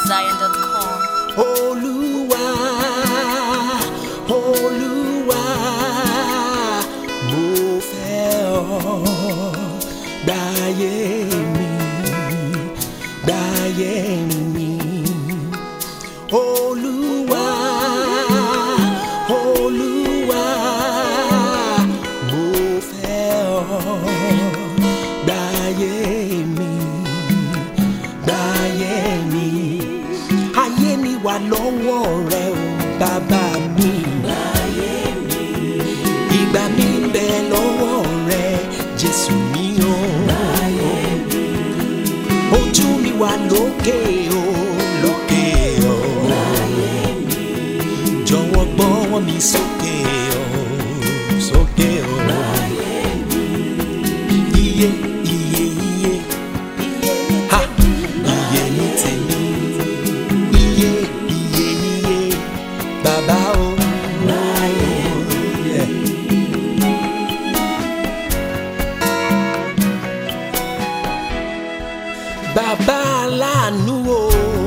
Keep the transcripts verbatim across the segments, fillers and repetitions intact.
zion dot com. Olúwa, Olúwa, mo fẹ́ ọ, gbáyé mi, gbáyé mi. Olúwa, Olúwa, mo fẹ́ ọ, gbáyé mi, gbáyé mi. Ayé mi wà lọ́wọ́ rẹ o bàbá mi. Gbáyé mi. Ìgbà mi ń bẹ lọ́wọ́ rẹ Jésù mi o. Gbáyé mi. Ojú mi wà lókè o, lókè o. Gbáyé mi. Jọ̀wọ́ gbọ́wọ́ mi sókè o, sókè o. Gbáyé mi. Iye, iye, iye. Ha! Iye ni tèmi. Iye, iye, iye. Bàbá o. Gbáyé mi. Bàbá aláàánú o.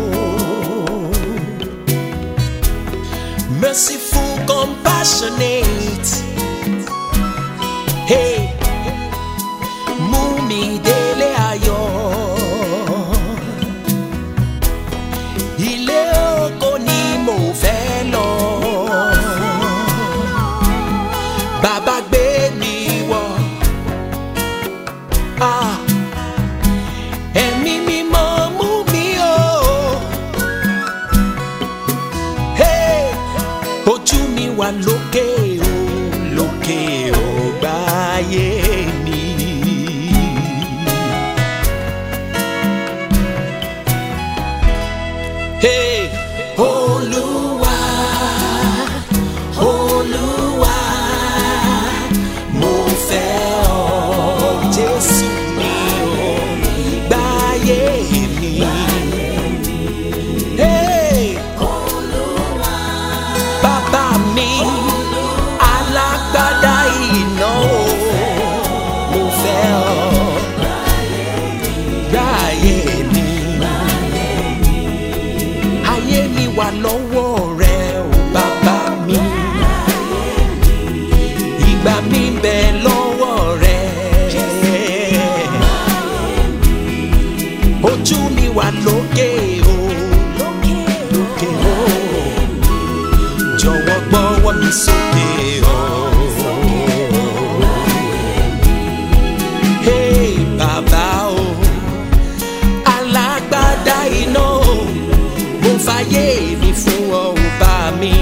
Merciful, compassionate. Hey, mú mi délé ayọ̀. Ilé oko ni mo fẹ́ lọ. Bàbá gbé mi wọ̀. Ah, ẹ̀mí mímọ́ mú mi o. Hey, ojú mi wà lókè o, lókè o, gbáyé mi. Hey, Olúwa, Olúwa, mo fẹ́ ọ, Jésù mi o, gbáyé mi. Hey, Olúwa, bàbá mi, alágbádá iná o, mo fẹ́ ọ, gbáyé mi. Ayé mi wà lọ́wọ́ rẹ o bàbá mi. Ìgbà mi ń bẹ lọ́wọ́ rẹ. Ojú mi wà lókè o, lókè o. Jọ̀wọ́ gbọ́wọ́ mi sókè o. Hey bàbá o, alágbádá iná o, mo fàyè mi fún ọ bá mi.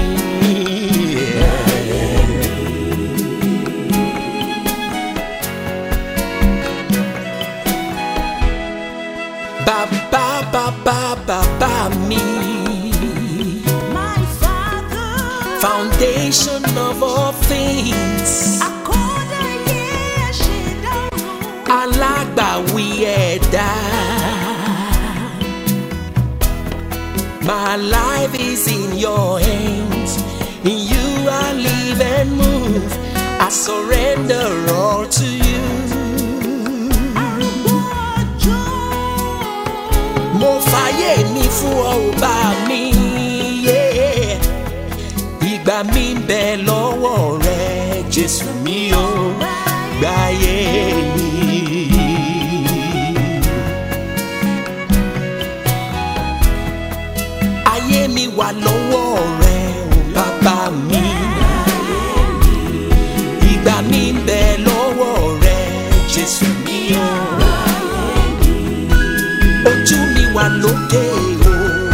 Bàbá bàbá bàbá mi. My Father, Foundation of all things. Alágbàwí ẹ̀dá. My life is in your hands. In you I live and move. I surrender all to you. Mo fàyè mi fún ọ bá mi. Yeah. Ìgbà mi ń bẹ lọ́wọ́ rẹ Jésù mi o, gbáyé mi. Ayé mi wà lọ́wọ́ rẹ o bàbá mi. Ìgbà mi ń bẹ lọ́wọ́ rẹ Jésù mi o. Ojú mi wà lókè o.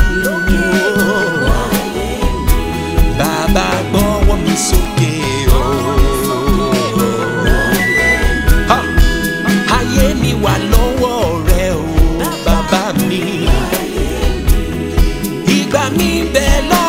Bàbá gbọ́wọ́ mi sókè o. Ha! Ayé mi wà lọ́wọ́ rẹ o bàbá mi. Ìgbà mi ń bẹ lọ́wọ́.